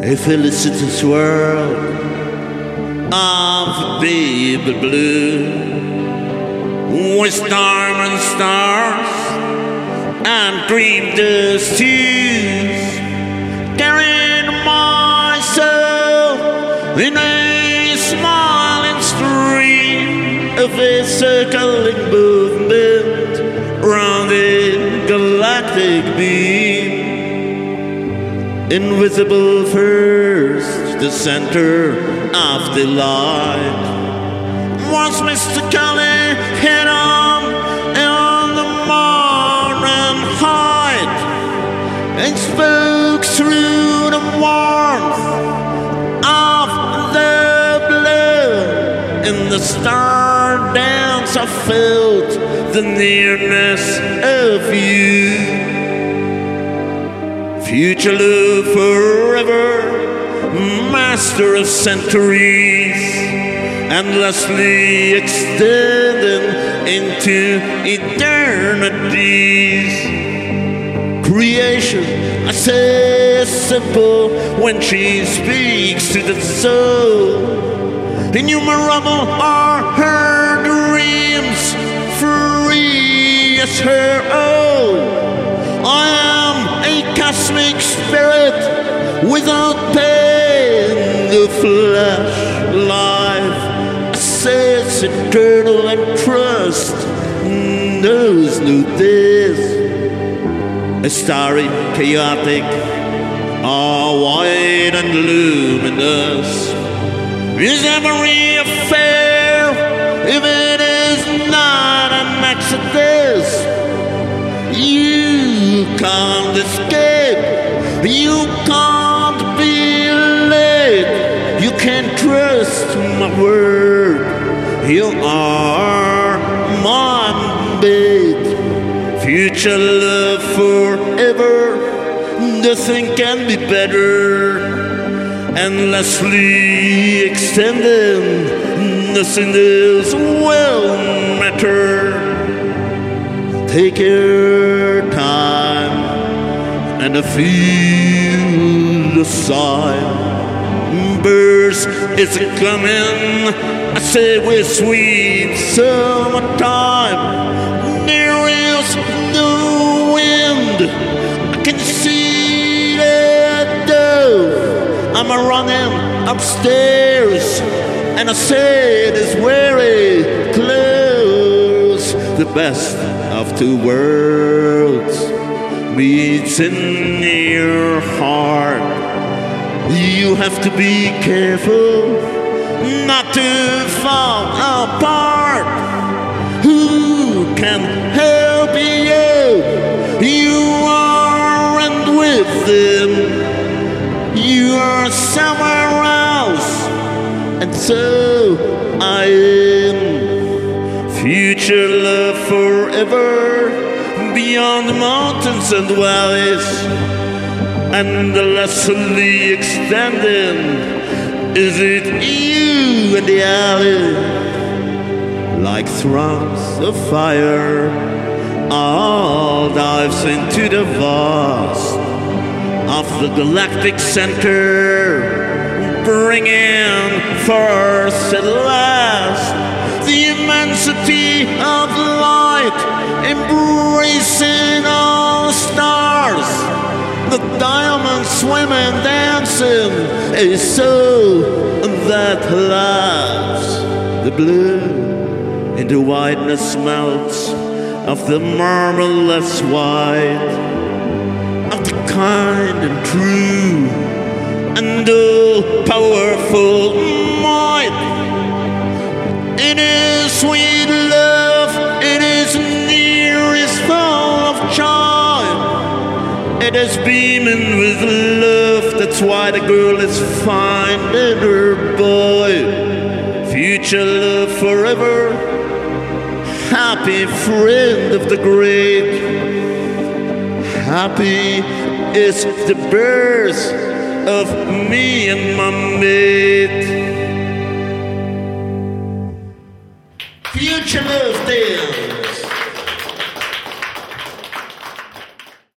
a felicitous world of baby blue, with diamond stars and dream dust hues, carrying my soul in a smiling stream of a circling movement round a galactic beam. Invisible first, the center of the light was mystically hidden in the morning height, and spoke through the warmth of the blue. In the star dance I felt the nearness of you. Future love forever, master of centuries, endlessly extending into eternities. Creation, I say, is simple when she speaks to the soul. Innumerable are her dreams, free as her own. I am a cosmic spirit without pain, the flesh life, I say it's eternal, and trust knows no death. A starry, chaotic, all white and luminous is every affair, if it is not an exodus. You can't escape, you can't be late, you can't trust my word, you are my mate. Future love forever, nothing can be better, endlessly extending, nothing else will matter. Take your time and feel the sigh. Burst is coming, I say with sweet summertime. There is no wind, I can see the dove. I'm running upstairs, and I say it is very close. The best of two worlds meets in your heart. You have to be careful not to fall apart. Who can help you? You aren't with them, you are somewhere else, and so I am. Future love forever, beyond the mountains and valleys, endlessly extending. Is it you in the alley? Like throngs of fire, all dives into the vast of the galactic center, bringing forth at last the immensity of light, embracing all stars, the diamonds swimming, dancing, a soul that laughs. The blue in the whiteness melts of the marvelous white, of the kind and true and all powerful might. It is sweet love, it is near, it's full of joy. It is beaming with love, that's why the girl is finding her boy. Future love forever, happy friend of the great. Happy is the birth of me and my mate. Future love, dear.